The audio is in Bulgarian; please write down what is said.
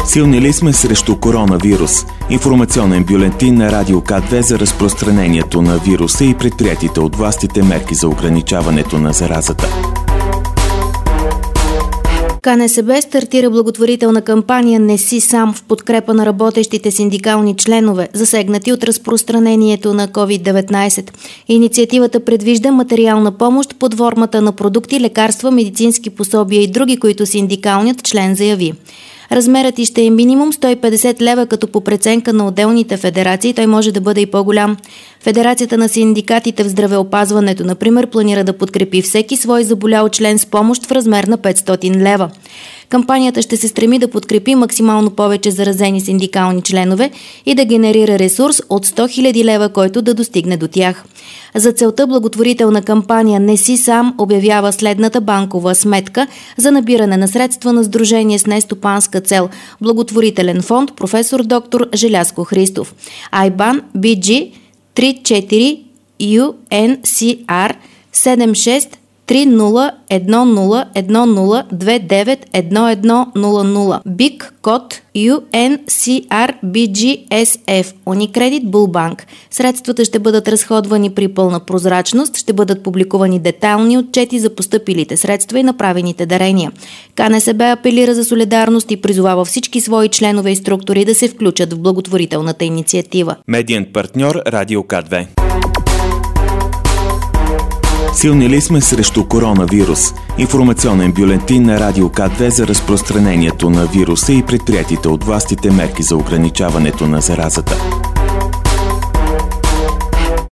Силни ли сме срещу коронавирус? Информационен бюлетин на Радио К2 за разпространението на вируса и предприетите от властите мерки за ограничаването на заразата. КНСБ стартира благотворителна кампания "Не си сам" в подкрепа на работещите синдикални членове, засегнати от разпространението на COVID-19. Инициативата предвижда материална помощ под формата на продукти, лекарства, медицински пособия и други, които синдикалният член заяви. Размерът й ще е минимум 150 лева, като по преценка на отделните федерации той може да бъде и по-голям. Федерацията на синдикатите в здравеопазването, например, планира да подкрепи всеки свой заболял член с помощ в размер на 500 лева. Кампанията ще се стреми да подкрепи максимално повече заразени синдикални членове и да генерира ресурс от 100 000 лева, който да достигне до тях. За целта благотворителна кампания "Не си сам" обявява следната банкова сметка за набиране на средства на сдружение с нестопанска цел благотворителен фонд професор доктор Желязко Христов. IBAN BG 34 UNCR 76 301010291100 БИК код UNCRBGSF Unicredit Bullbank. Средствата ще бъдат разходвани при пълна прозрачност, ще бъдат публикувани детайлни отчети за постъпилите средства и направените дарения. КНСБ апелира за солидарност и призовава всички свои членове и структури да се включат в благотворителната инициатива. Медиен партньор Радио К2. Силни ли сме срещу коронавирус? Информационен бюлетин на Радио К2 за разпространението на вируса и предприетите от властите мерки за ограничаването на заразата.